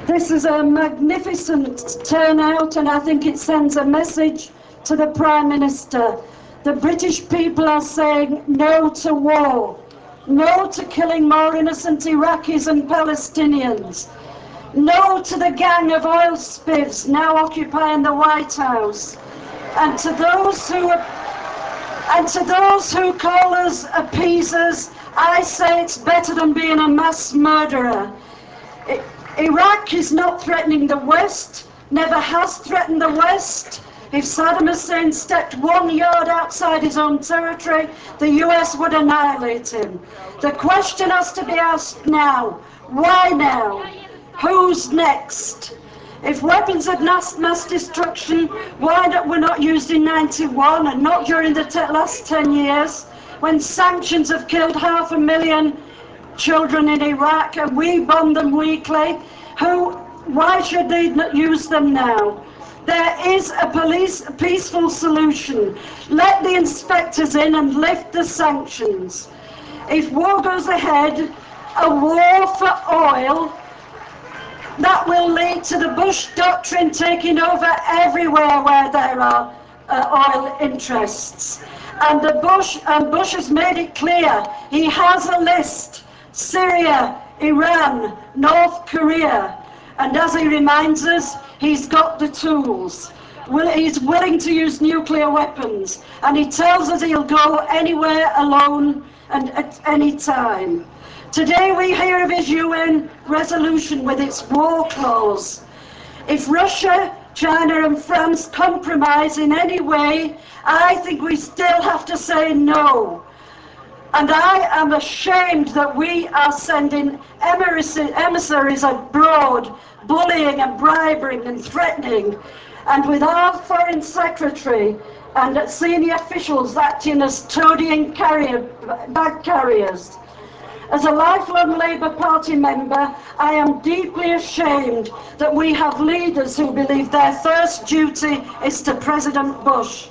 This is a magnificent turnout, and I think it sends a message to the Prime Minister. The British people are saying no to war, no to killing more innocent Iraqis and Palestinians, no to the gang of oil spivs now occupying the White House, and to those who call us appeasers, I say it's better than being a mass murderer. Iraq is not threatening the West, never has threatened the West. If Saddam Hussein stepped 1 yard outside his own territory, the US would annihilate him. The question has to be asked now. Why now? Who's next? If weapons of mass destruction, why were not used in '91 and not during the last 10 years, when sanctions have killed 500,000 children in Iraq and we bomb them weekly? Why should they not use them now? There is a peaceful solution. Let the inspectors in and lift the sanctions. If war goes ahead, a war for oil, that will lead to the Bush doctrine taking over everywhere where there are oil interests. And Bush has made it clear he has a list: Syria, Iran, North Korea. And as he reminds us, he's got the tools. He's willing to use nuclear weapons, and he tells us he'll go anywhere alone and at any time. Today we hear of his UN resolution with its war clause. If Russia, China and France compromise in any way, I think we still have to say no. And I am ashamed that we are sending emissaries abroad, bullying and bribing and threatening, and with our Foreign Secretary and senior officials acting as toady and bag carriers. As a lifelong Labour Party member, I am deeply ashamed that we have leaders who believe their first duty is to President Bush.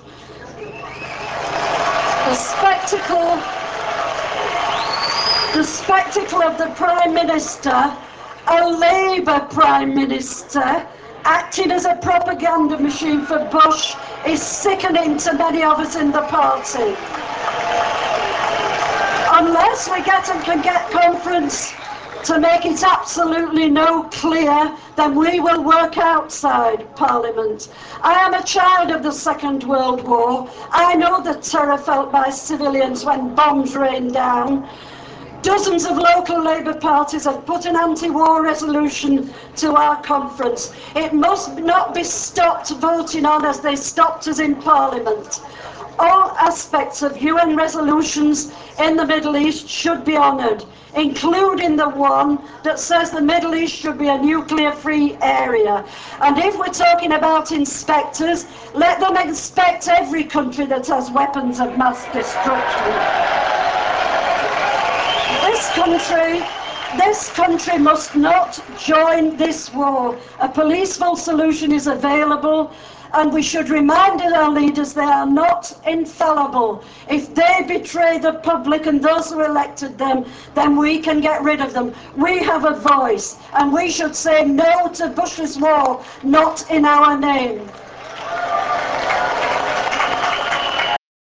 The spectacle of the Prime Minister, a Labour Prime Minister, acting as a propaganda machine for Bush, is sickening to many of us in the party. Unless we can get conference to make it absolutely clear, then we will work outside Parliament. I am a child of the Second World War. I know the terror felt by civilians when bombs rained down. Dozens of local Labour parties have put an anti-war resolution to our conference. It must not be stopped voting on as they stopped us in Parliament. All aspects of UN resolutions in the Middle East should be honoured, including the one that says the Middle East should be a nuclear-free area. And if we're talking about inspectors, let them inspect every country that has weapons of mass destruction. This country must not join this war. A peaceful solution is available, and we should remind our leaders they are not infallible. If they betray the public and those who elected them, then we can get rid of them. We have a voice, and we should say no to Bush's war, not in our name.